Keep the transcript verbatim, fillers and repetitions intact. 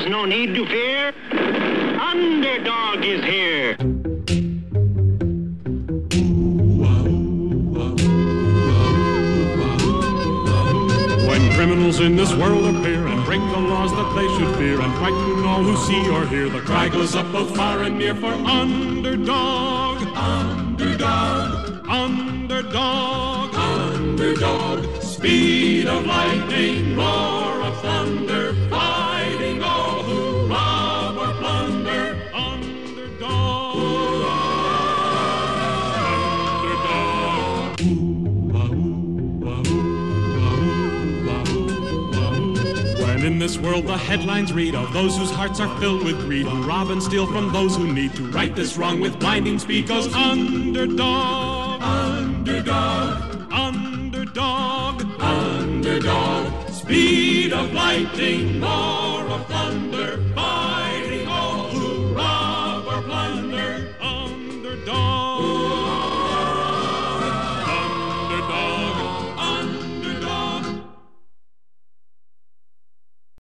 There's no need to fear. Underdog is here. When criminals in this world appear and break the laws that they should fear and frighten all who see or hear, the cry goes up both far and near for underdog, underdog, underdog, underdog. Speed of lightning, roar of thunder, fighting all who rob or plunder. Underdog, underdog. When in this world the headlines read of those whose hearts are filled with greed, who rob and steal from those who need to right this wrong with blinding speed, goes underdog, underdog, underdog, underdog. Speed of lightning, roar of thunder.